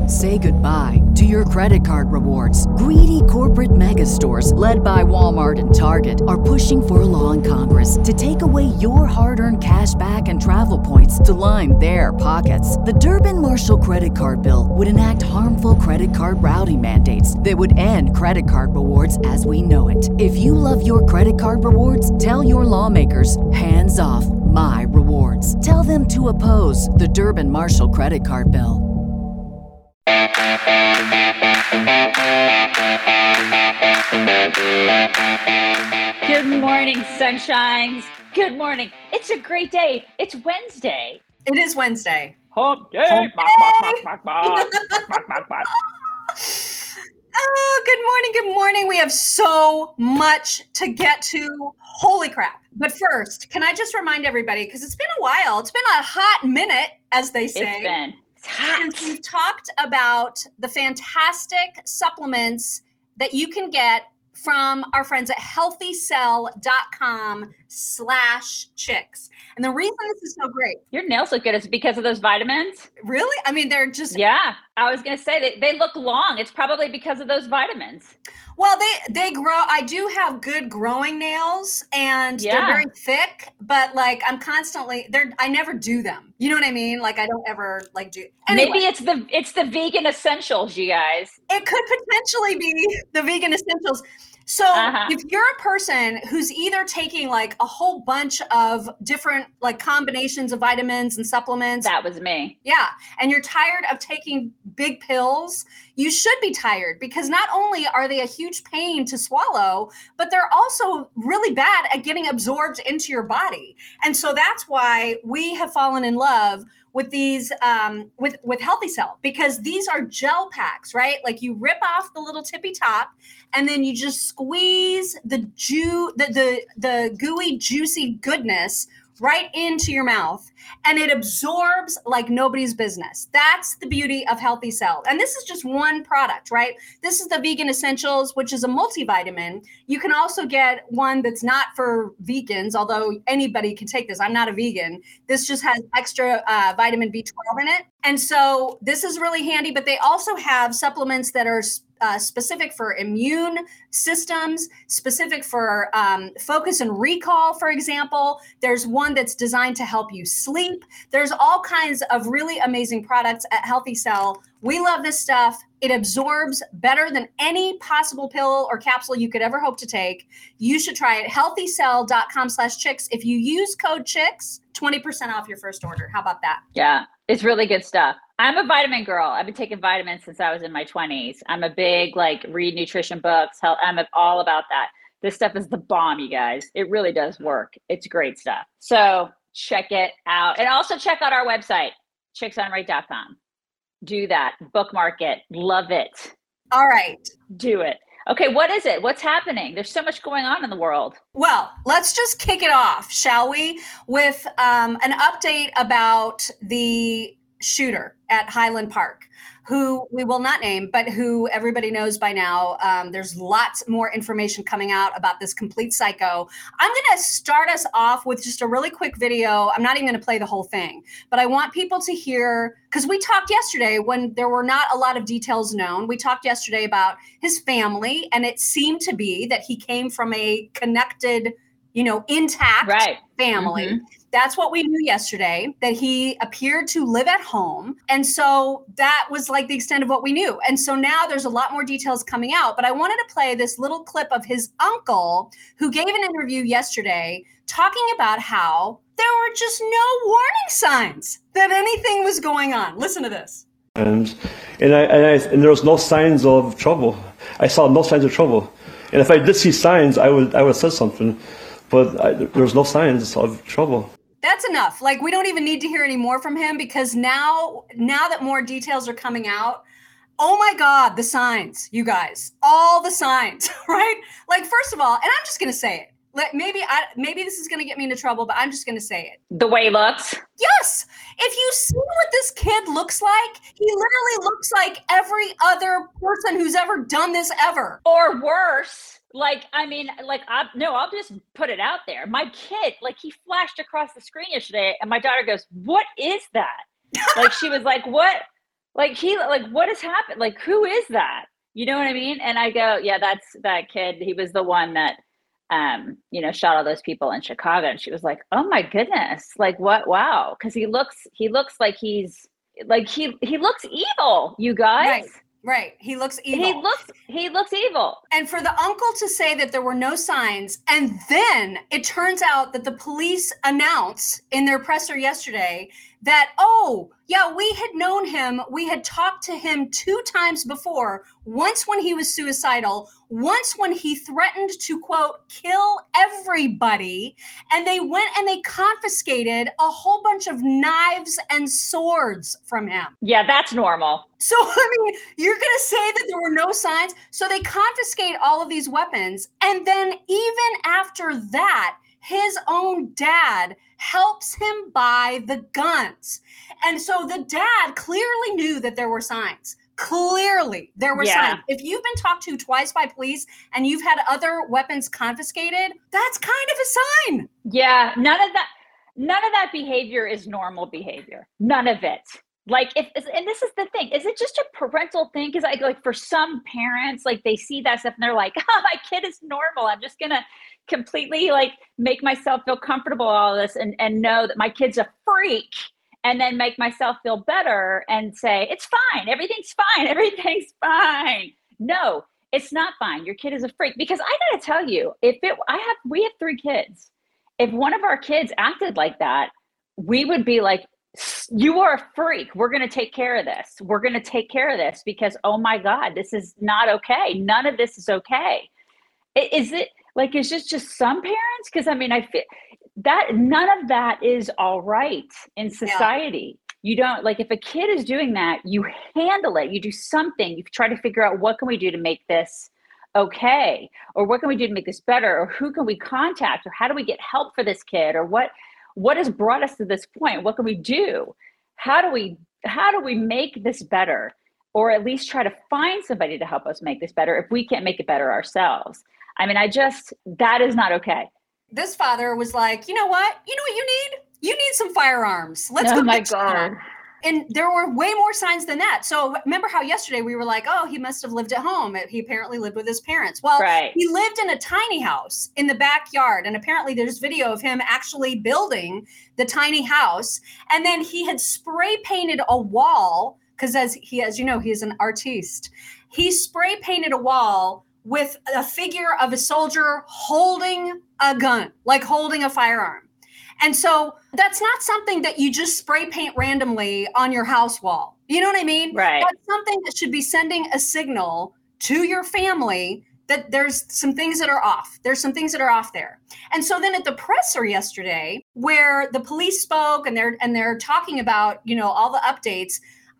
Say goodbye to your credit card rewards. Greedy corporate mega stores, led by Walmart and Target, are pushing for a law in Congress to take away your hard-earned cash back and travel points to line their pockets. The Durbin-Marshall credit card bill would enact harmful credit card routing mandates that would end credit card rewards as we know it. If you love your credit card rewards, tell your lawmakers, hands off my rewards. Tell them to oppose the Durbin-Marshall credit card bill. Good morning, sunshines. Good morning. It's a great day. It's Wednesday. It is Wednesday. Hump day. Hump Bok. Oh, good morning. Good morning. We have so much to get to. Holy crap. But first, can I just remind everybody, because it's been a while, it's been a hot minute, as they say. It's hot. And we've talked about the fantastic supplements that you can get from our friends at healthycell.com/chicks. And the reason this is so great. Your nails look good. Is it because of those vitamins? Really? I mean, they're just. Yeah. I was going to say they look long. It's probably because of those vitamins. Well, they grow. I do have good growing nails, and they're very thick. But like, I'm constantly I never do them. You know what I mean? Like, I don't ever do. Anyway, Maybe it's the vegan essentials, you guys. It could potentially be the vegan essentials. So if you're a person who's either taking like a whole bunch of different like combinations of vitamins and supplements. That was me. Yeah. And you're tired of taking big pills, you should be tired, because not only are they a huge pain to swallow, but they're also really bad at getting absorbed into your body. And so that's why we have fallen in love with these, with Healthy Cell, because these are gel packs, right? Like you rip off the little tippy top and then you just squeeze the gooey, juicy goodness right into your mouth, and it absorbs like nobody's business. That's the beauty of Healthy Cell. And this is just one product, right? This is the Vegan Essentials, which is a multivitamin. You can also get one that's not for vegans, although anybody can take this. I'm not a vegan. This just has extra vitamin B12 in it. And so this is really handy, but they also have supplements that are specific for immune systems, specific for focus and recall, for example. There's one that's designed to help you sleep. There's all kinds of really amazing products at Healthy Cell. We love this stuff. It absorbs better than any possible pill or capsule you could ever hope to take. You should try it. Healthycell.com/chicks. If you use code chicks, 20% off your first order. How about that? Yeah, it's really good stuff. I'm a vitamin girl. I've been taking vitamins since I was in my 20s. I'm a big read nutrition books. I'm all about that. This stuff is the bomb, you guys. It really does work. It's great stuff. So check it out. And also check out our website, chicksonright.com. Do that. Bookmark it. Love it. All right. Do it. Okay, what is it? What's happening? There's so much going on in the world. Well, let's just kick it off, shall we, with an update about the shooter at Highland Park, who we will not name, but who everybody knows by now. There's lots more information coming out about this complete psycho. I'm going to start us off with just a really quick video. I'm not even going to play the whole thing, but I want people to hear, because we talked yesterday when there were not a lot of details known. We talked yesterday about his family, and it seemed to be that he came from a connected, intact family. Mm-hmm. That's what we knew yesterday, that he appeared to live at home. And so that was like the extent of what we knew. And so now there's a lot more details coming out. But I wanted to play this little clip of his uncle, who gave an interview yesterday talking about how there were just no warning signs that anything was going on. Listen to this. And there was no signs of trouble. I saw no signs of trouble. And if I did see signs, I would have said something. But there was no signs of trouble. That's enough. We don't even need to hear any more from him, because now that more details are coming out, oh my God, the signs, you guys, all the signs, right? First of all, and I'm just going to say it. Maybe this is going to get me into trouble, but I'm just going to say it. The way he looks? Yes. If you see what this kid looks like, he literally looks like every other person who's ever done this ever. Or worse. I'll just put it out there. My kid, he flashed across the screen yesterday, and my daughter goes, "What is that?" She was like, "What? Like what has happened? Like, who is that? You know what I mean? And I go, yeah, that's that kid. He was the one that, shot all those people in Chicago. And she was like, oh my goodness, like what? Wow. Cause he looks like he looks evil, you guys. Right. He looks evil. He looks evil. And for the uncle to say that there were no signs, and then it turns out that the police announce in their presser yesterday that, oh, yeah, we had known him. We had talked to him 2 times before, once when he was suicidal, once when he threatened to, quote, kill everybody. And they went and they confiscated a whole bunch of knives and swords from him. Yeah, that's normal. So, I mean, you're going to say that there were no signs? So they confiscate all of these weapons. And then even after that, his own dad helps him buy the guns. And so the dad clearly knew that there were signs. Clearly, there were signs. If you've been talked to twice by police and you've had other weapons confiscated, that's kind of a sign. Yeah, none of that behavior is normal behavior. None of it. Like, and this is the thing, is it just a parental thing? Because like for some parents, like they see that stuff and they're like, oh, my kid is normal. I'm just going to completely like make myself feel comfortable with all this and know that my kid's a freak, and then make myself feel better and say, it's fine. Everything's fine. Everything's fine. No, it's not fine. Your kid is a freak. Because I got to tell you, we have 3 kids. If one of our kids acted like that, we would be like, you are a freak. We're going to take care of this. We're going to take care of this because, oh my God, this is not okay. None of this is okay. Is it like, is this just some parents? Because I mean, I feel that none of that is all right in society. Yeah. You don't, like, if a kid is doing that, you handle it. You do something. You try to figure out, what can we do to make this okay? Or what can we do to make this better? Or who can we contact? Or how do we get help for this kid? Or what has brought us to this point? What can we do? How do we make this better? Or at least try to find somebody to help us make this better if we can't make it better ourselves. I mean, that is not okay. This father was like, you know what you need? You need some firearms. Let's go. Oh my God. And there were way more signs than that. So remember how yesterday we were like, oh, he must have lived at home. He apparently lived with his parents. Well, He lived in a tiny house in the backyard. And apparently there's video of him actually building the tiny house. And then he had spray painted a wall because as you know, he is an artiste. He spray painted a wall with a figure of a soldier holding a gun, like holding a firearm. And so that's not something that you just spray paint randomly on your house wall. You know what I mean? Right. That's something that should be sending a signal to your family that there's some things that are off. There's some things that are off there. And so then at the presser yesterday, where the police spoke and they're talking about, all the updates,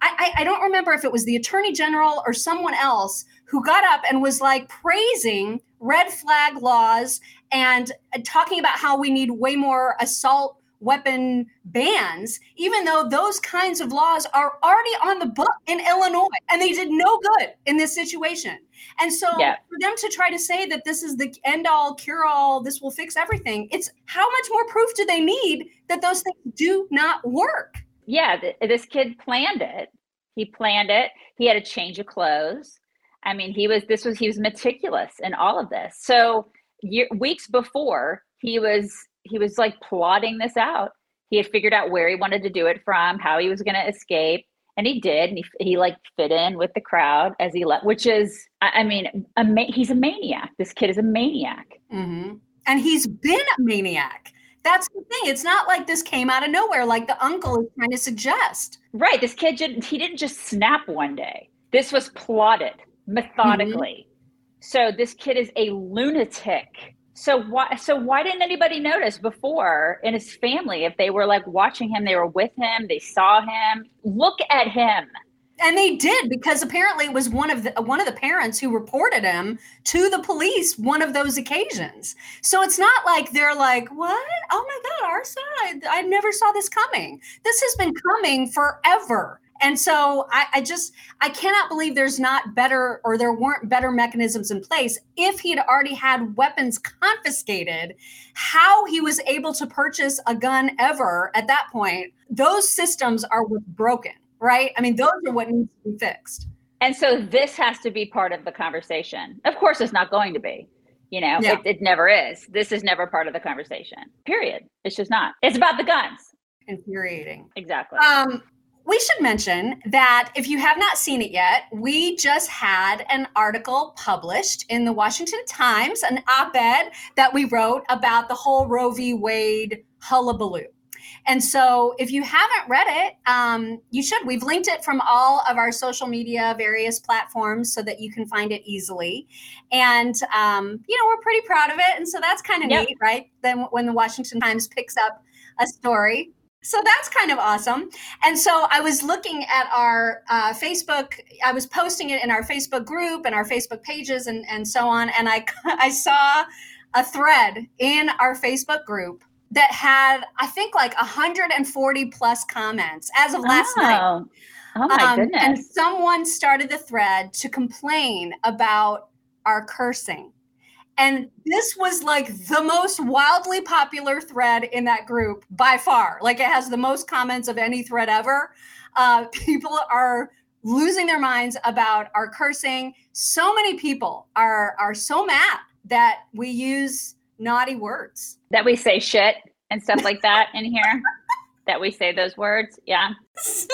I don't remember if it was the attorney general or someone else who got up and was like praising red flag laws and talking about how we need way more assault weapon bans, even though those kinds of laws are already on the book in Illinois and they did no good in this situation. And so for them to try to say that this is the end all cure all, this will fix everything. It's how much more proof do they need that those things do not work? Yeah, this kid planned it. He planned it. He had a change of clothes. I mean, he was meticulous in all of this. So weeks before, he was like plotting this out. He had figured out where he wanted to do it from, how he was going to escape, and he did. And he like fit in with the crowd as he left, which is, I mean, he's a maniac. This kid is a maniac. Mm-hmm. And he's been a maniac. That's the thing. It's not like this came out of nowhere, like the uncle is trying to suggest. Right. This kid he didn't just snap one day. This was plotted methodically. Mm-hmm. So this kid is a lunatic. So why didn't anybody notice before in his family? If they were like watching him, they were with him, they saw him. Look at him. And they did, because apparently it was one of the parents who reported him to the police one of those occasions. So it's not like they're like, what? Oh my God, our side. I never saw this coming. This has been coming forever. And so I cannot believe there's not better, or there weren't better mechanisms in place. If he had already had weapons confiscated, how he was able to purchase a gun ever at that point, those systems are broken. right? I mean, those are what needs to be fixed. And so this has to be part of the conversation. Of course, it's not going to be. It never is. This is never part of the conversation, period. It's just not. It's about the guns. Infuriating. Exactly. We should mention that if you have not seen it yet, we just had an article published in the Washington Times, an op-ed that we wrote about the whole Roe v. Wade hullabaloo. And so if you haven't read it, you should. We've linked it from all of our social media, various platforms, so that you can find it easily. And, we're pretty proud of it. And so that's kind of neat, right? Then when the Washington Times picks up a story. So that's kind of awesome. And so I was looking at our Facebook, I was posting it in our Facebook group and our Facebook pages and so on. And I saw a thread in our Facebook group that had, I think, like 140 plus comments as of last night. Oh my goodness. And someone started the thread to complain about our cursing. And this was like the most wildly popular thread in that group by far. Like, it has the most comments of any thread ever. People are losing their minds about our cursing. So many people are so mad that we use naughty words. That we say shit and stuff like that in here. That we say those words. Yeah. So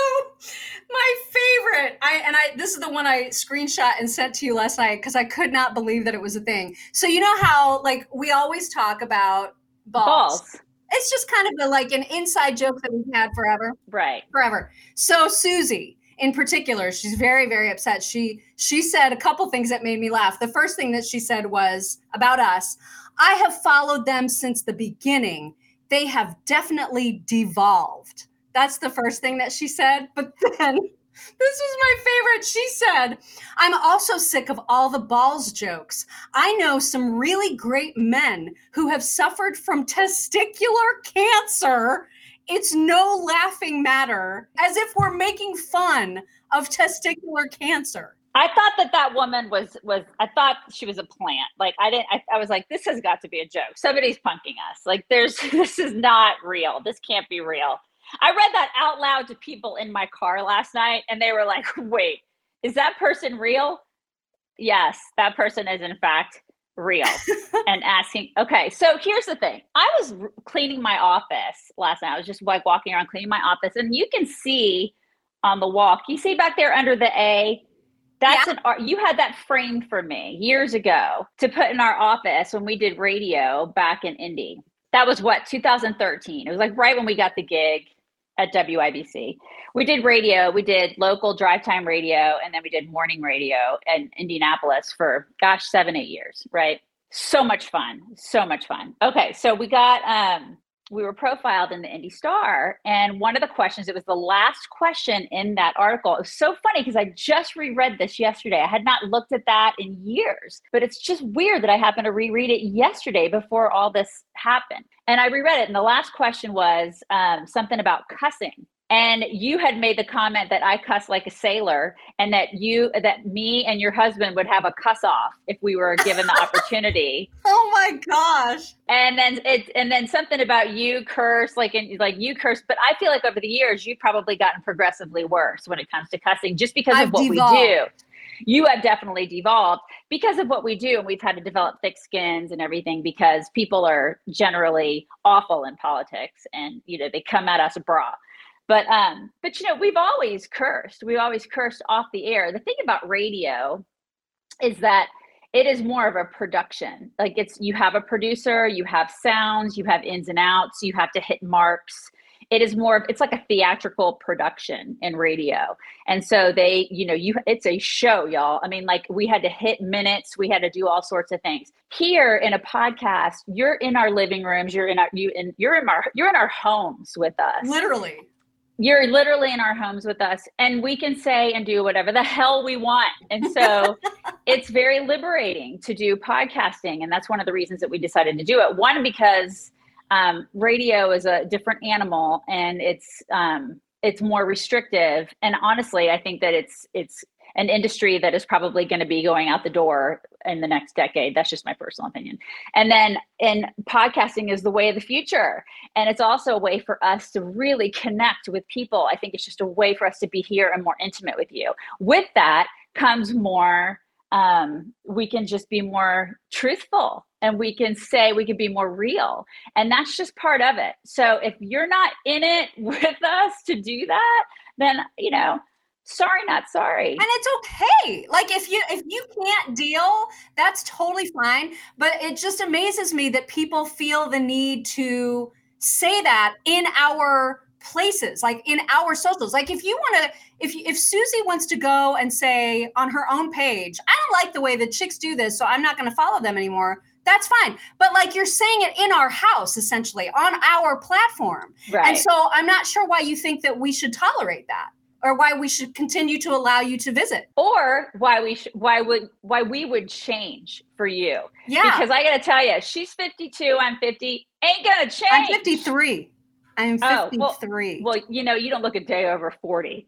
my favorite, this is the one I screenshot and sent to you last night because I could not believe that it was a thing. So you know how, like, we always talk about balls. It's just kind of an inside joke that we've had forever. Right. Forever. So Susie, in particular, she's very, very upset. She said a couple things that made me laugh. The first thing that she said was about us. I have followed them since the beginning. They have definitely devolved. That's the first thing that she said. But then, this was my favorite. She said, I'm also sick of all the balls jokes. I know some really great men who have suffered from testicular cancer. It's no laughing matter, as if we're making fun of testicular cancer. I thought that woman was I thought she was a plant. Like, I was like, this has got to be a joke. Somebody's punking us. Like, this is not real. This can't be real. I read that out loud to people in my car last night, and they were like, wait, is that person real? Yes, that person is in fact real. And asking, okay, so here's the thing. I was cleaning my office last night. I was just like walking around cleaning my office, and you can see on the wall, you see back there under the A, that's an art. You had that framed for me years ago to put in our office when we did radio back in Indy. That was 2013. It was like right when we got the gig at WIBC. We did radio, we did local drive time radio, and then we did morning radio in Indianapolis for 7-8 years, right? So much fun. So much fun. Okay, so we got we were profiled in the Indy Star, and one of the questions, it was the last question in that article. It was so funny because I just reread this yesterday. I had not looked at that in years, but it's just weird that I happened to reread it yesterday before all this happened. And I reread it, and the last question was something about cussing. And you had made the comment that I cuss like a sailor, and that me and your husband would have a cuss off if we were given the opportunity. Oh my gosh. And then something about you curse, like you curse, but I feel like over the years you've probably gotten progressively worse when it comes to cussing, just because of what we do. You have definitely devolved because of what we do, and we've had to develop thick skins and everything because people are generally awful in politics, and they come at us raw. But we've always cursed. We've always cursed off the air. The thing about radio is that it is more of a production. Like, you have a producer, you have sounds, you have ins and outs, you have to hit marks. It is it's like a theatrical production in radio. And so it's a show, y'all. I mean, like, we had to hit minutes, we had to do all sorts of things. Here in a podcast, you're in our living rooms, you're in our homes with us. Literally. You're literally in our homes with us, and we can say and do whatever the hell we want. And so it's very liberating to do podcasting. And that's one of the reasons that we decided to do it. One, because radio is a different animal, and it's more restrictive. And honestly, I think that it's an industry that is probably going to be going out the door in the next decade. That's just my personal opinion. And then podcasting is the way of the future. And it's also a way for us to really connect with people. I think it's just a way for us to be here and more intimate with you. With that comes more, we can just be more truthful, and we can be more real. And that's just part of it. So if you're not in it with us to do that, then, sorry, not sorry. And it's okay. Like if you can't deal, that's totally fine. But it just amazes me that people feel the need to say that in our places, like in our socials. Like if Susie wants to go and say on her own page, I don't like the way the chicks do this, so I'm not going to follow them anymore. That's fine. But like you're saying it in our house, essentially on our platform. Right. And so I'm not sure why you think that we should tolerate that, or why we should continue to allow you to visit, or why we would change for you. Yeah. Because I got to tell you, she's 52, I'm 50, ain't going to change. I'm 53. I'm 53. Well, you don't look a day over 40.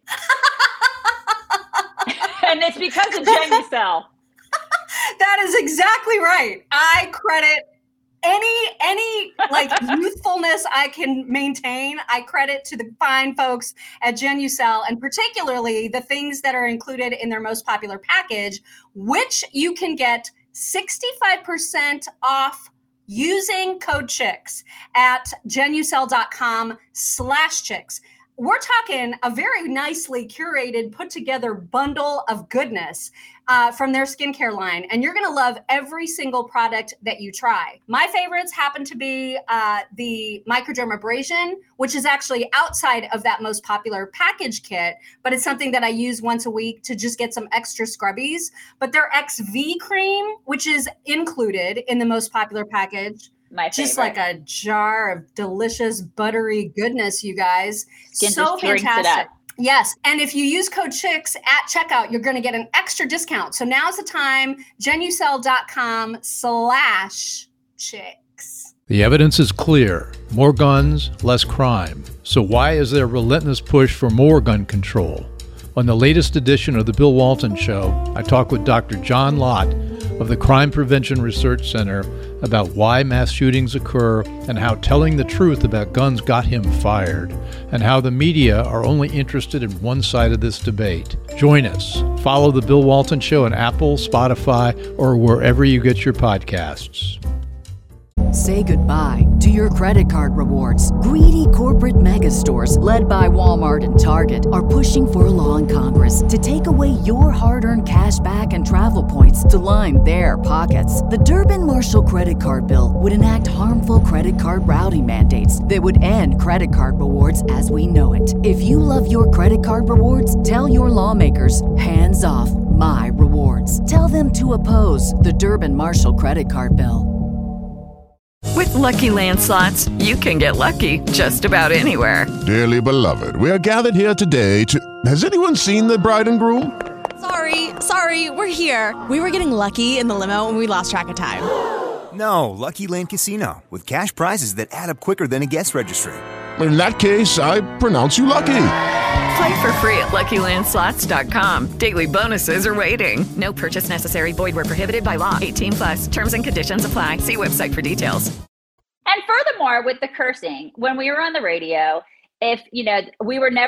And it's because of Genucel. That is exactly right. I credit any like youthfulness I can maintain. I credit to the fine folks at Genucel, and particularly the things that are included in their most popular package, which you can get 65% off using code CHICKS at genucel.com/chicks. We're talking a very nicely curated, put together bundle of goodness from their skincare line. And you're going to love every single product that you try. My favorites happen to be the microdermabrasion, which is actually outside of that most popular package kit, but it's something that I use once a week to just get some extra scrubbies. But their XV cream, which is included in the most popular package, My favorite. just like a jar of delicious buttery goodness, you guys. Skin so just drinks it fantastic. up. Yes. And if you use code CHICKS at checkout, you're going to get an extra discount. So now's the time, genucel.com/chicks. The evidence is clear. More guns, less crime. So why is there a relentless push for more gun control? On the latest edition of The Bill Walton Show, I talk with Dr. John Lott of the Crime Prevention Research Center about why mass shootings occur and how telling the truth about guns got him fired, and how the media are only interested in one side of this debate. Join us. Follow The Bill Walton Show on Apple, Spotify, or wherever you get your podcasts. Say goodbye to your credit card rewards. Greedy corporate mega stores, led by Walmart and Target, are pushing for a law in Congress to take away your hard-earned cash back and travel points to line their pockets. The Durbin-Marshall credit card bill would enact harmful credit card routing mandates that would end credit card rewards as we know it. If you love your credit card rewards, tell your lawmakers, hands off my rewards. Tell them to oppose the Durbin-Marshall credit card bill. With Lucky Land Slots, you can get lucky just about anywhere. Dearly beloved, we are gathered here today to... Has anyone seen the bride and groom? Sorry, we're here. We were getting lucky in the limo and we lost track of time. No, Lucky Land Casino, with cash prizes that add up quicker than a guest registry. In that case, I pronounce you lucky. Play for free at LuckyLandSlots.com. Daily bonuses are waiting. No purchase necessary. Void where prohibited by law. 18+. Terms and conditions apply. See website for details. And furthermore, with the cursing, when we were on the radio, if we were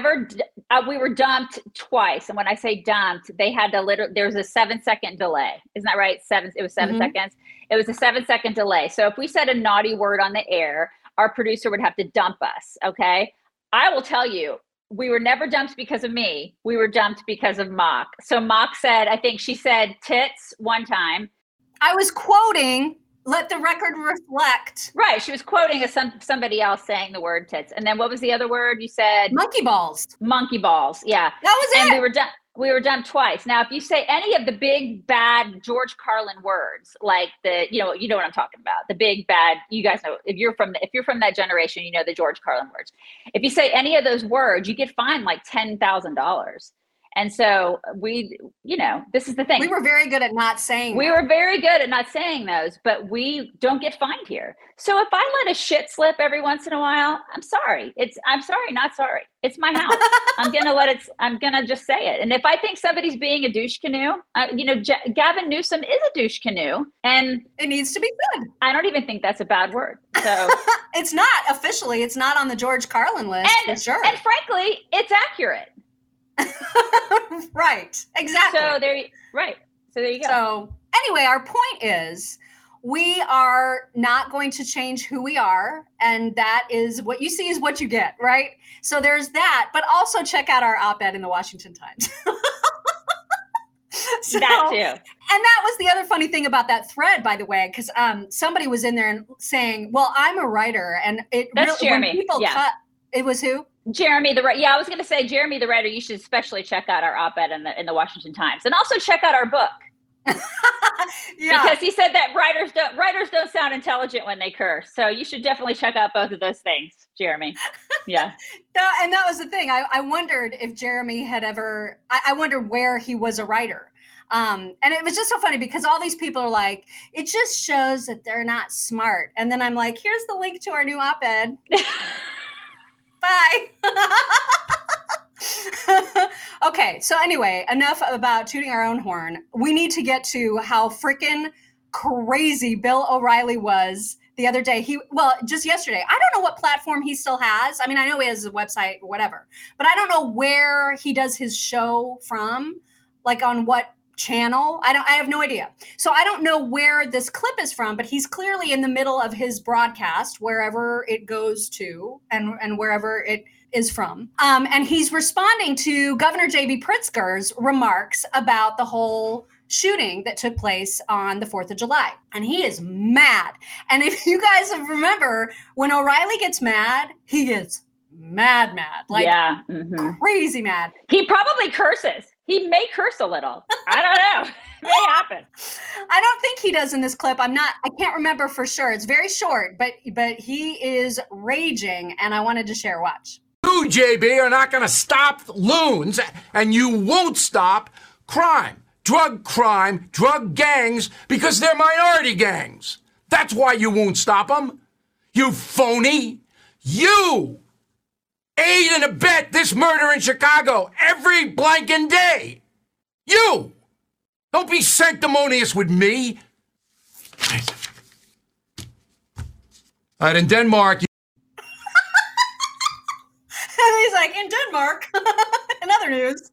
dumped twice. And when I say dumped, they had to there was a 7-second delay. Isn't that right? It was 7 seconds. It was a 7-second delay. So if we said a naughty word on the air, our producer would have to dump us. Okay. I will tell you, we were never dumped because of me. We were dumped because of Mock. So Mock said, I think she said tits one time. I was quoting, let the record reflect. Right. She was quoting somebody else saying the word tits. And then what was the other word you said? Monkey balls. Monkey balls. Yeah. That was and it. We were dumped twice. Now, if you say any of the big bad George Carlin words, like you know what I'm talking about, the big bad, you guys know, if you're from that generation, you know the George Carlin words. If you say any of those words, you get fined like $10,000. And so we, this is the thing. We were very good at not saying We were very good at not saying those, but we don't get fined here. So if I let a shit slip every once in a while, I'm sorry. I'm sorry, not sorry. It's my house. I'm gonna just say it. And if I think somebody's being a douche canoe, Gavin Newsom is a douche canoe, and it needs to be good. I don't even think that's a bad word. So it's not officially. It's not on the George Carlin list for sure. And frankly, it's accurate. Right. Exactly. So there you go. So anyway, our point is we are not going to change who we are. And that is what you see is what you get, right? So there's that, but also check out our op-ed in the Washington Times. That too. And that was the other funny thing about that thread, by the way, because somebody was in there and saying, well, I'm a writer. And that's Jeremy. When people cut, it was who? Jeremy the writer. Yeah, I was going to say Jeremy the writer. You should especially check out our op-ed in the Washington Times, and also check out our book. Because he said that writers don't sound intelligent when they curse. So you should definitely check out both of those things, Jeremy. Yeah. And that was the thing. I wondered if Jeremy had ever. I wondered where he was a writer. And it was just so funny because all these people are like, it just shows that they're not smart. And then I'm like, here's the link to our new op-ed. Bye. Okay, so anyway, enough about tooting our own horn. We need to get to how freaking crazy Bill O'Reilly was the other day. Just yesterday. I don't know what platform he still has. I mean, I know he has a website or whatever, but I don't know where he does his show from, like on what channel. I have no idea. So I don't know where this clip is from, but he's clearly in the middle of his broadcast, wherever it goes to and wherever it is from. And he's responding to Governor J.B. Pritzker's remarks about the whole shooting that took place on the 4th of July. And he is mad. And if you guys remember, when O'Reilly gets mad, he gets mad, like crazy mad. He probably curses. He may curse a little. I don't know. It may happen. I don't think he does in this clip. I can't remember for sure. It's very short, but he is raging, and I wanted to share. Watch. You, JB, are not going to stop loons, and you won't stop crime, drug gangs, because they're minority gangs. That's why you won't stop them. You phony. You aid and abet this murder in Chicago every blanking day. You! Don't be sanctimonious with me. All right, in Denmark. And he's like, in Denmark. In other news.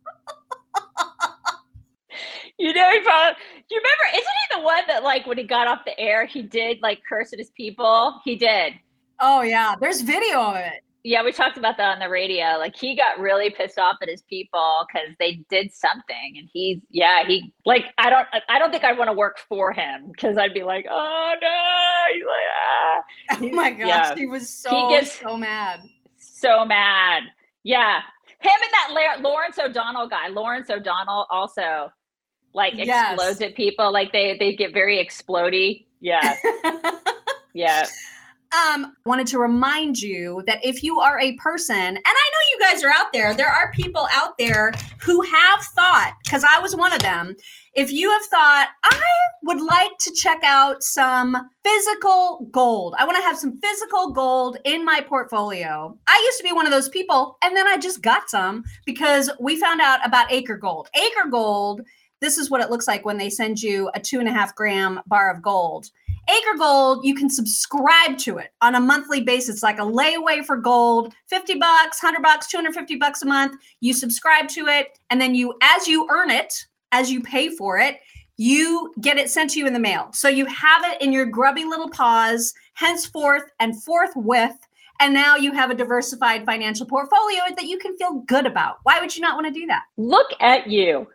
Do you remember, isn't he the one that, like, when he got off the air, he did, like, curse at his people? He did. Oh, yeah. There's video of it. Yeah, we talked about that on the radio. Like, he got really pissed off at his people because they did something, and I don't think I'd want to work for him because I'd be like, oh no, he's like, ah. Oh my gosh, he was so mad, so mad. Yeah, him and that Lawrence O'Donnell guy. Lawrence O'Donnell also explodes at people. Like they get very explodey. Yeah, yeah. Wanted to remind you that if you are a person, and I know you guys are out there are people out there who have thought, because I was one of them, if you have thought, I would like to check out some physical gold. I want to have some physical gold in my portfolio. I used to be one of those people, and then I just got some because we found out about Acre Gold. Acre Gold, this is what it looks like when they send you a 2.5 gram bar of gold. Acre Gold, you can subscribe to it on a monthly basis, like a layaway for gold, $50, $100, $250 a month. You subscribe to it, and then as you earn it, as you pay for it, you get it sent to you in the mail. So you have it in your grubby little paws, henceforth and forthwith, and now you have a diversified financial portfolio that you can feel good about. Why would you not want to do that? Look at you.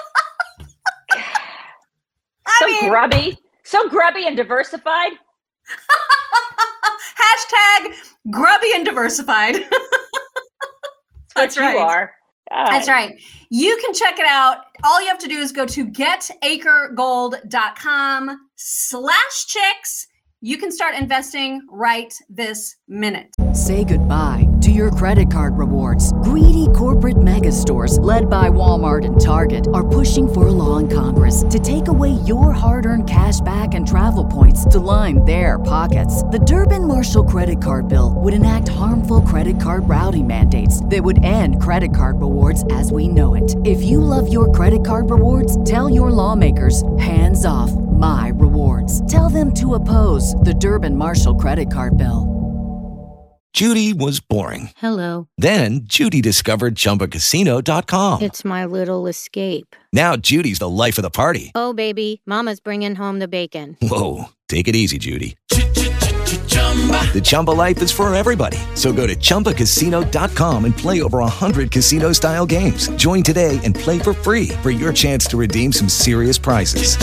Grubby. So grubby and diversified. Hashtag grubby and diversified. That's right. You are. God. That's right. You can check it out. All you have to do is go to getacregold.com/chicks. You can start investing right this minute. Say goodbye to your credit card rewards. Greedy corporate mega stores, led by Walmart and Target, are pushing for a law in Congress to take away your hard-earned cash back and travel points to line their pockets. The Durbin-Marshall credit card bill would enact harmful credit card routing mandates that would end credit card rewards as we know it. If you love your credit card rewards, tell your lawmakers, hands off my rewards. Tell them to oppose the Durbin-Marshall credit card bill. Judy was boring. Hello. Then Judy discovered ChumbaCasino.com. It's my little escape. Now Judy's the life of the party. Oh, baby, mama's bringing home the bacon. Whoa, take it easy, Judy. The Chumba life is for everybody. So go to ChumbaCasino.com and play over 100 casino-style games. Join today and play for free for your chance to redeem some serious prizes.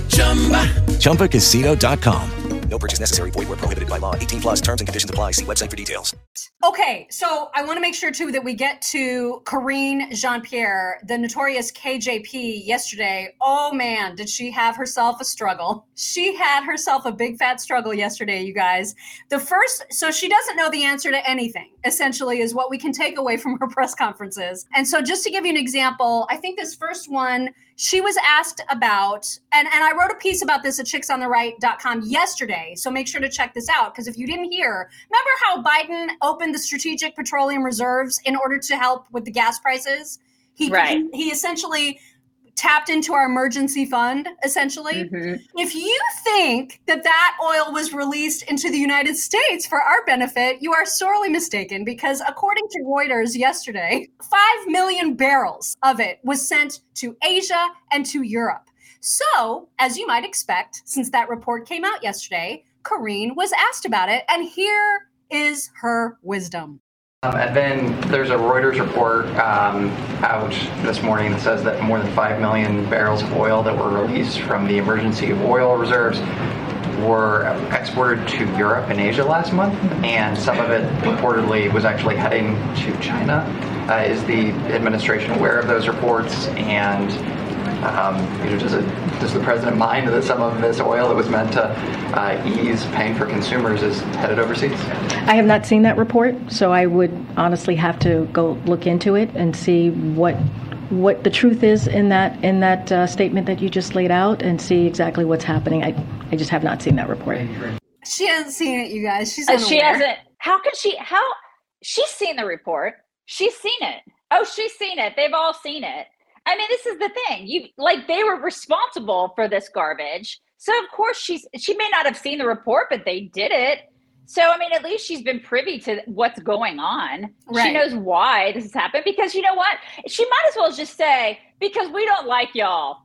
ChumbaCasino.com. No purchase necessary. Void where prohibited by law. 18+ terms and conditions apply. See website for details. Okay, so I want to make sure too that we get to Karine Jean-Pierre, the notorious KJP, yesterday. Oh man, did she have herself a struggle. She had herself a big fat struggle yesterday, you guys. So she doesn't know the answer to anything, essentially, is what we can take away from her press conferences. And so just to give you an example, I think this first one, she was asked about, and I wrote a piece about this at chicksontheright.com yesterday, so make sure to check this out, because if you didn't hear, remember how Biden opened the strategic petroleum reserves in order to help with the gas prices? He essentially tapped into our emergency fund, essentially. Mm-hmm. If you think that oil was released into the United States for our benefit, you are sorely mistaken, because according to Reuters yesterday, 5 million barrels of it was sent to Asia and to Europe. So, as you might expect, since that report came out yesterday, Karine was asked about it, and here is her wisdom. And then there's a Reuters report out this morning that says that more than 5 million barrels of oil that were released from the emergency oil reserves were exported to Europe and Asia last month, and some of it reportedly was actually heading to China. Is the administration aware of those reports? And does the president mind that some of this oil that was meant to ease pain for consumers is headed overseas? I have not seen that report, so I would honestly have to go look into it and see what the truth is in that statement that you just laid out, and see exactly what's happening. I just have not seen that report. She hasn't seen it, you guys. She's she hasn't. How could she? She's seen the report. She's seen it. Oh, she's seen it. They've all seen it. I mean, this is the thing. They were responsible for this garbage. So of course she may not have seen the report, but they did it. So, I mean, at least she's been privy to what's going on. Right. She knows why this has happened, because you know what? She might as well just say, because we don't like y'all.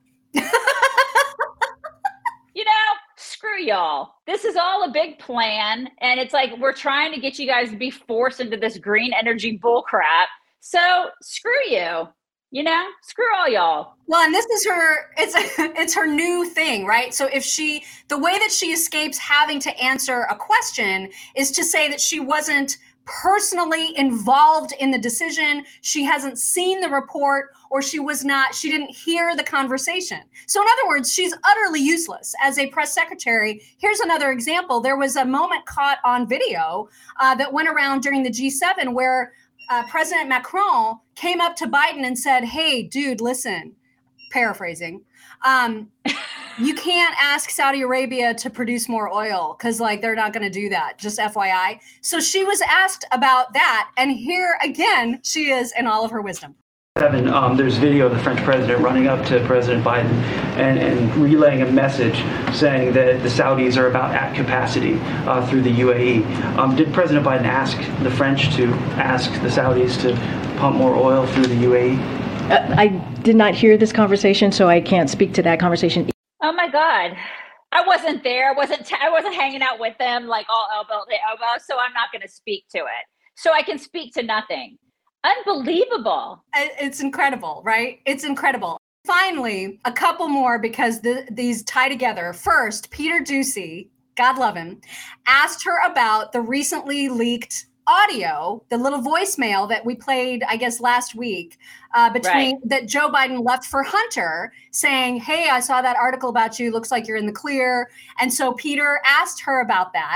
Screw y'all. This is all a big plan. And it's like, we're trying to get you guys to be forced into this green energy bull crap. So screw you. Screw all y'all. Well, and this is it's her new thing, right? So the way that she escapes having to answer a question is to say that she wasn't personally involved in the decision, she hasn't seen the report, or she didn't hear the conversation. So in other words, she's utterly useless as a press secretary. Here's another example. There was a moment caught on video that went around during the G7 where President Macron came up to Biden and said, hey, dude, listen, paraphrasing, you can't ask Saudi Arabia to produce more oil because they're not going to do that, just FYI. So she was asked about that. And here again, she is in all of her wisdom. There's video of the French president running up to President Biden and relaying a message saying that the Saudis are about at capacity through the UAE. Did President Biden ask the French to ask the Saudis to pump more oil through the UAE? I did not hear this conversation, so I can't speak to that conversation. Oh my God. I wasn't there. I wasn't hanging out with them all elbow to elbow, so I'm not going to speak to it. So I can speak to nothing. Unbelievable. It's incredible, right? It's incredible. Finally, a couple more because these tie together. First, Peter Doocy, God love him, asked her about the recently leaked audio, the little voicemail that we played, I guess, last week, that Joe Biden left for Hunter saying, hey, I saw that article about you. Looks like you're in the clear. And so Peter asked her about that.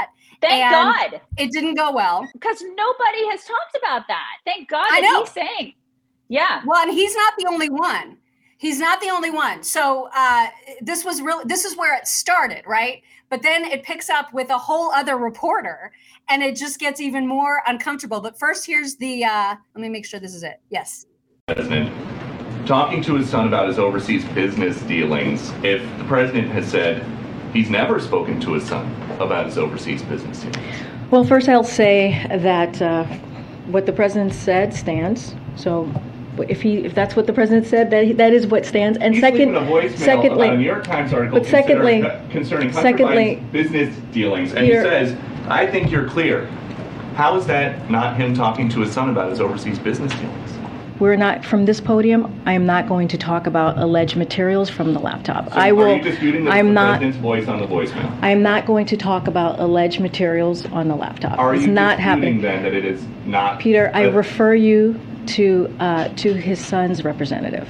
Thank God. It didn't go well. Because nobody has talked about that. Thank God I know. He's saying. Yeah. Well, and he's not the only one. He's not the only one. So this is where it started, right? But then it picks up with a whole other reporter and it just gets even more uncomfortable. But first, here's the, let me make sure this is it. Yes. President talking to his son about his overseas business dealings. If the president has said he's never spoken to his son about his overseas business dealings. Well, first I'll say that what the president said stands. So if that's what the president said, that is what stands. And secondly, about a New York Times article concerning Hunter Biden's business dealings, and he says, "I think you're clear." How is that not him talking to his son about his overseas business dealings? We're not, from this podium, I am not going to talk about alleged materials from the laptop. So are you disputing that the president's voice on the voicemail? I am not going to talk about alleged materials on the laptop. Are it's you not disputing happening. Then that it is not? Peter, I refer you to his son's representative.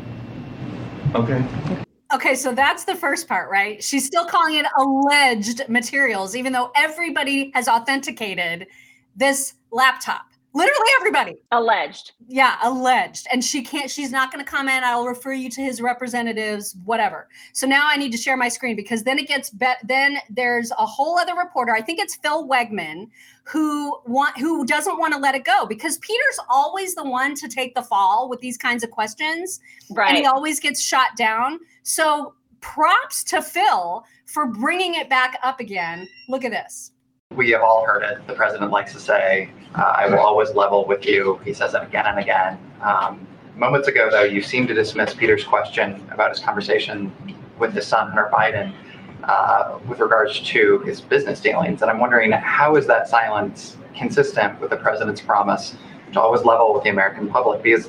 Okay. Okay, so that's the first part, right? She's still calling it alleged materials, even though everybody has authenticated this laptop. Literally everybody. Alleged. Yeah, alleged. And she's not going to comment. I'll refer you to his representatives, whatever. So now I need to share my screen because then then there's a whole other reporter. I think it's Phil Wegman who doesn't want to let it go because Peter's always the one to take the fall with these kinds of questions. Right. And he always gets shot down. So props to Phil for bringing it back up again. Look at this. We have all heard it. The president likes to say, I will always level with you. He says that again and again. Moments ago, though, you seemed to dismiss Peter's question about his conversation with his son, Hunter Biden, with regards to his business dealings. And I'm wondering, how is that silence consistent with the president's promise to always level with the American public? Because,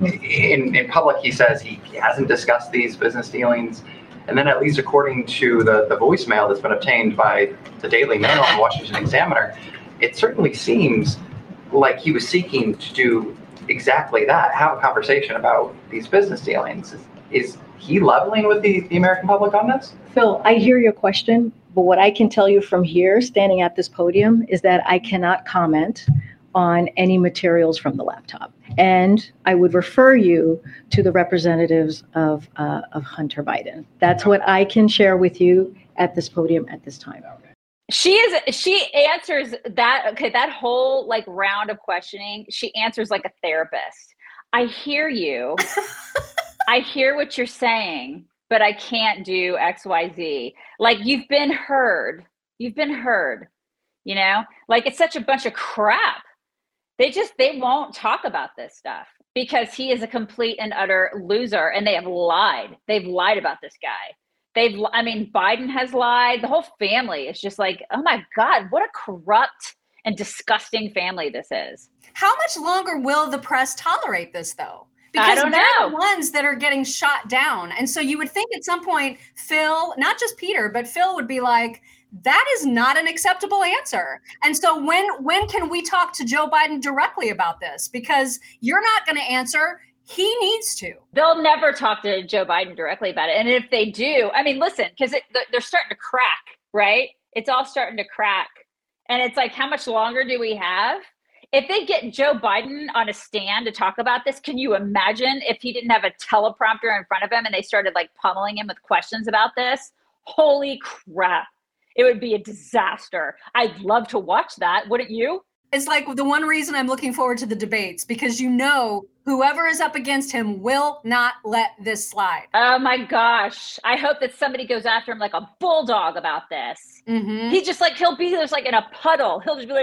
in public, he says he hasn't discussed these business dealings. And then at least according to the voicemail that's been obtained by the Daily Mail and Washington Examiner, it certainly seems like he was seeking to do exactly that, have a conversation about these business dealings. Is he leveling with the American public on this? Phil, I hear your question, but what I can tell you from here, standing at this podium, is that I cannot comment on any materials from the laptop. And I would refer you to the representatives of Hunter Biden. That's what I can share with you at this podium at this time. She answers that whole round of questioning. She answers like a therapist. I hear you. I hear what you're saying, but I can't do X, Y, Z. You've been heard. You've been heard. It's such a bunch of crap. They won't talk about this stuff because he is a complete and utter loser and they have lied. They've lied about this guy. Biden has lied. The whole family is just oh my God, what a corrupt and disgusting family this is. How much longer will the press tolerate this though? Because I don't know. They're the ones that are getting shot down. And so you would think at some point, Phil, not just Peter, but Phil would be like, that is not an acceptable answer. And so when can we talk to Joe Biden directly about this? Because you're not going to answer. He needs to. They'll never talk to Joe Biden directly about it. And if they do, listen, because they're starting to crack, right? It's all starting to crack. And it's how much longer do we have? If they get Joe Biden on a stand to talk about this, can you imagine if he didn't have a teleprompter in front of him and they started pummeling him with questions about this? Holy crap. It would be a disaster. I'd love to watch that. Wouldn't you? It's the one reason I'm looking forward to the debates, because whoever is up against him will not let this slide. Oh my gosh. I hope that somebody goes after him like a bulldog about this. Mm-hmm. He's just he'll be just in a puddle. He'll just be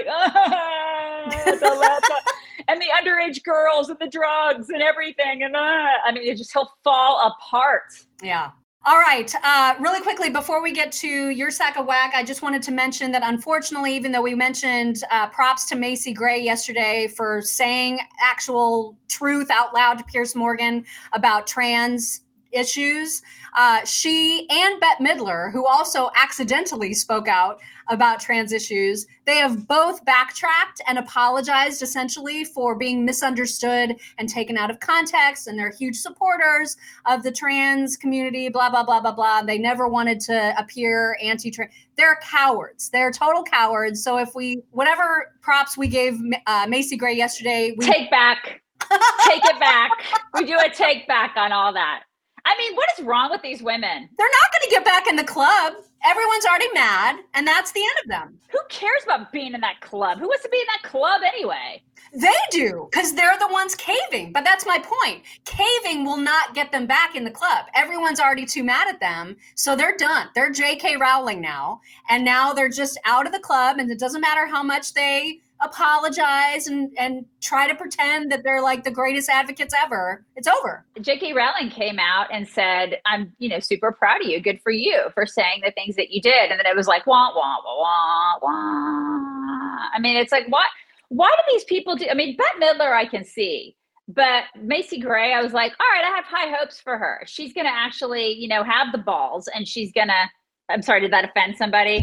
and the underage girls and the drugs and everything. And he'll fall apart. Yeah. All right. Really quickly, before we get to your sack of whack, I just wanted to mention that unfortunately, even though we mentioned props to Macy Gray yesterday for saying actual truth out loud to Piers Morgan about trans issues. She and Bette Midler, who also accidentally spoke out about trans issues, they have both backtracked and apologized essentially for being misunderstood and taken out of context. And they're huge supporters of the trans community, blah, blah, blah, blah, blah. They never wanted to appear anti-trans. They're cowards. They're total cowards. So if whatever props we gave Macy Gray yesterday, take back. Take it back. We do a take back on all that. I mean, what is wrong with these women? They're not going to get back in the club. Everyone's already mad, and that's the end of them. Who cares about being in that club? Who wants to be in that club anyway? They do, because they're the ones caving. But that's my point. Caving will not get them back in the club. Everyone's already too mad at them, so they're done. They're J.K. Rowling now, and now they're just out of the club, and it doesn't matter how much they apologize and try to pretend that they're like the greatest advocates ever. It's over. J.K. Rowling came out and said, I'm, super proud of you. Good for you for saying the things that you did. And then it was like, wah, wah, wah, wah, wah. I mean, it's like, what? Why do these people do? I mean, Bette Midler, I can see. But Macy Gray, I was like, all right, I have high hopes for her. She's going to actually, have the balls, and she's going to, I'm sorry, did that offend somebody?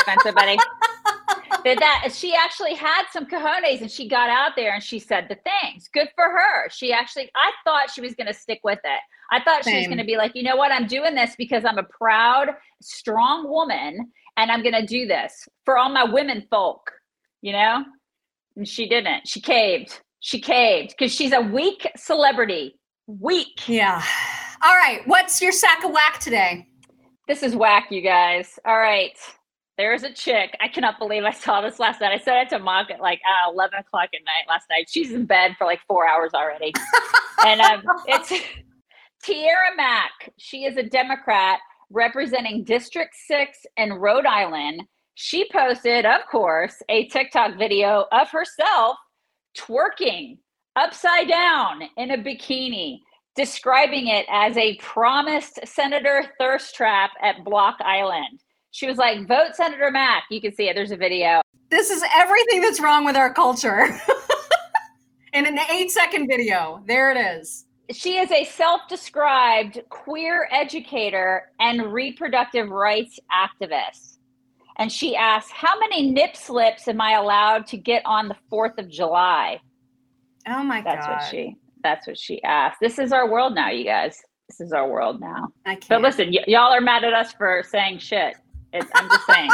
That she actually had some cojones, and she got out there and she said the things. Good for her. I thought she was going to stick with it. I thought she was going to be like, you know what? I'm doing this because I'm a proud, strong woman, and I'm going to do this for all my women folk, And she didn't. She caved because she's a weak celebrity. Weak. Yeah. All right. What's your sack of whack today? This is whack, you guys. All right. There's a chick. I cannot believe I saw this last night. I said it to Mock at 11 o'clock at night last night. She's in bed for 4 hours already. And it's Tiara Mack. She is a Democrat representing District 6 in Rhode Island. She posted, of course, a TikTok video of herself twerking upside down in a bikini, describing it as a promised Senator thirst trap at Block Island. She was like, vote Senator Mack. You can see it. There's a video. This is everything that's wrong with our culture. In an 8-second video. There it is. She is a self-described queer educator and reproductive rights activist. And she asked, how many nip slips am I allowed to get on the 4th of July? Oh my God. That's what she asked. This is our world now, you guys. This is our world now. I can't. But listen, y'all are mad at us for saying shit. I'm just saying.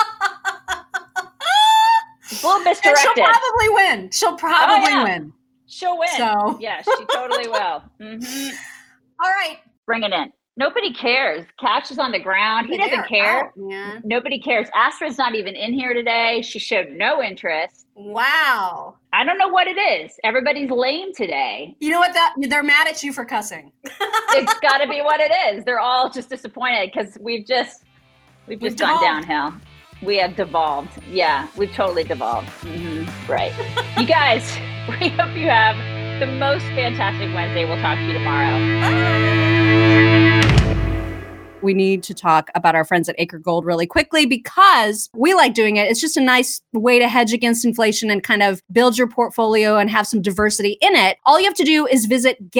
It's a little misdirected. And she'll probably win. She'll win. So. Yeah, she totally will. Mm-hmm. All right. Bring it in. Nobody cares. Cash is on the ground. He doesn't care. Nobody cares. Astra's not even in here today. She showed no interest. Wow. I don't know what it is. Everybody's lame today. You know what? They're mad at you for cussing. It's got to be what it is. They're all just disappointed because we've just gone downhill. We have devolved. Yeah, we've totally devolved. Mm-hmm. Right. You guys, we hope you have the most fantastic Wednesday. We'll talk to you tomorrow. We need to talk about our friends at Acre Gold really quickly because we like doing it. It's just a nice way to hedge against inflation and kind of build your portfolio and have some diversity in it. All you have to do is visit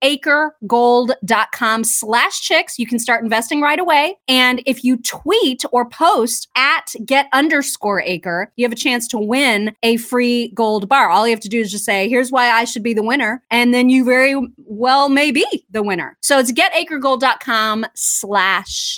getacregold.com/chicks. You can start investing right away. And if you tweet or post at @get_acre, you have a chance to win a free gold bar. All you have to do is just say, here's why I should be the winner. And then you very well may be the winner. So it's getacregold.com/chicks.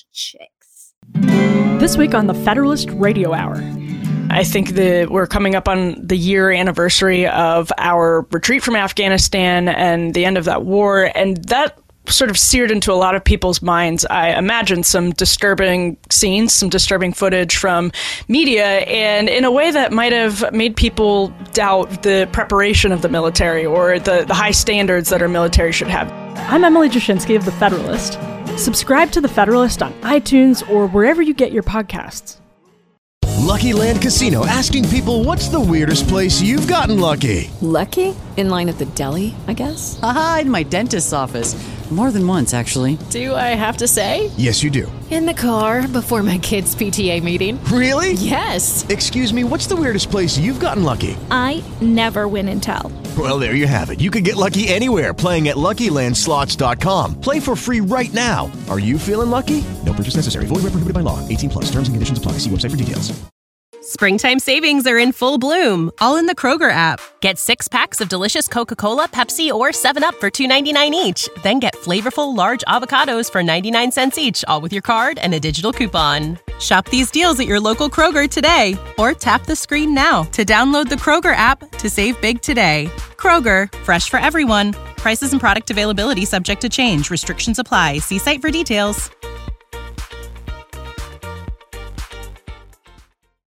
This week on the Federalist Radio Hour. I think that we're coming up on the year anniversary of our retreat from Afghanistan and the end of that war, and that sort of seared into a lot of people's minds, I imagine, some disturbing scenes, some disturbing footage from media, and in a way that might have made people doubt the preparation of the military or the high standards that our military should have. I'm Emily Jashinsky of The Federalist. Subscribe to The Federalist on iTunes or wherever you get your podcasts. Lucky Land Casino, asking people, what's the weirdest place you've gotten lucky? Lucky? In line at the deli, I guess? Aha, in my dentist's office. More than once, actually. Do I have to say? Yes, you do. In the car before my kids' PTA meeting. Really? Yes. Excuse me, what's the weirdest place you've gotten lucky? I never win and tell. Well, there you have it. You can get lucky anywhere, playing at LuckyLandSlots.com. Play for free right now. Are you feeling lucky? No purchase necessary. Void where prohibited by law. 18+. Terms and conditions apply. See website for details. Springtime savings are in full bloom, all in the Kroger app. Get 6 packs of delicious Coca-Cola, Pepsi, or 7-Up for $2.99 each. Then get flavorful large avocados for 99 cents each, all with your card and a digital coupon. Shop these deals at your local Kroger today, or tap the screen now to download the Kroger app to save big today. Kroger, fresh for everyone. Prices and product availability subject to change. Restrictions apply. See site for details.